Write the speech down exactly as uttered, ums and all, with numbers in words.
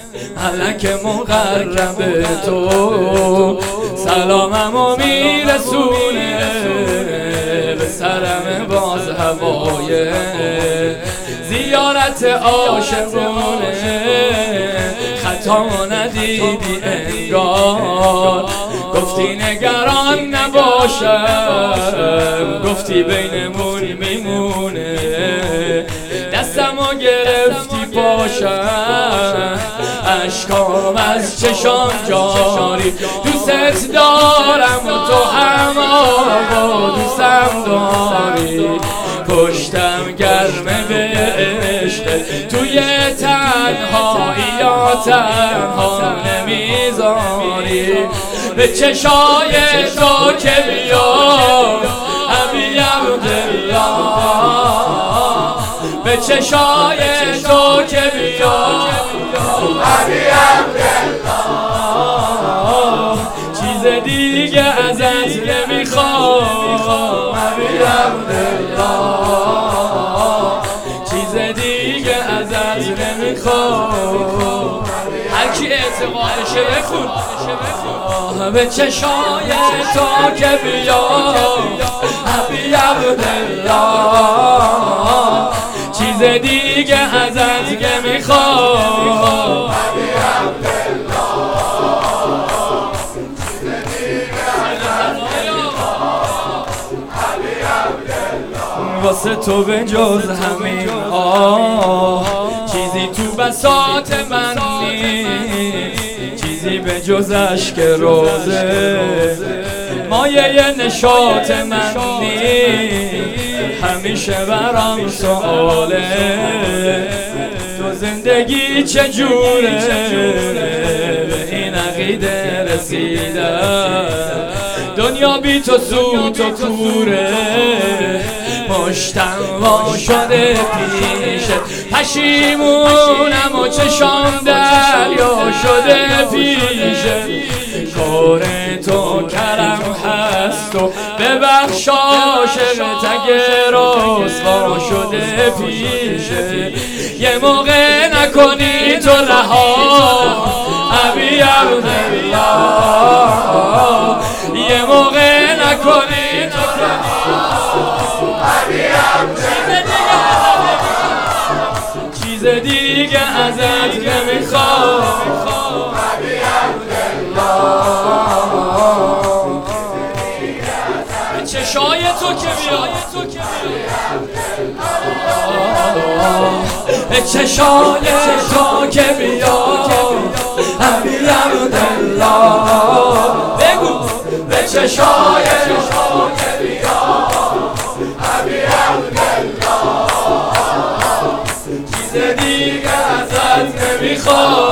ملک مقرب تو سلاممو میرسونه به سرم باز هوای زیارت عاشقونه. خطا ندیدی انگار، گفتی نگران نباشم، گفتی بینمون میمونه. دستمو گرفتی پاشم، اشکام از چشام جاری. دوست دارم و تو هم آقا دوستم داری. پشتم گرمه به عشق، توی تنهایی یا تنها نمیذاری. به چشای تو که بیام ابی عبدالله، به چشای تو که بیام ابی عبدالله. چیز دیگه ازت نمیخوام ابی عبدالله، چیز دیگه ازت نمیخوام. هرکی اعتقادشه بخون. به چشای تو که بیام ابی عبدالله، چیز دیگه ازت نمیخوام ابی عبدالله، چیز دیگه ازت نمیخوام ابی عبدالله. واسه تو به جز همین آه چیزی تو بساط من نیست، چیزی به جز اشک روزه مایه نشاط من نیست. همیشه برام سواله تو زندگی چجوره، به این عقیده رسیدم دنیا بی تو سوت و کوره. مشتم وا شده پیشه، پشیمونم و چشام دریا شده پیشه. کار تو کرم هست و ببخش عاشق تگ رسوا شده پیشه. یه موقع نکنی تو رها ابی عبدالله، یه موقع نکنی تو رها ابی عبدالله، چیز دیگه ازت نمیخوام ابی عبدالله. به چشای تو که بیام، به چشای تو که بیام ابی عبدالله. بگو به چشای تو که بیام ابی عبدالله، چیز دیگه ازت نمیخوام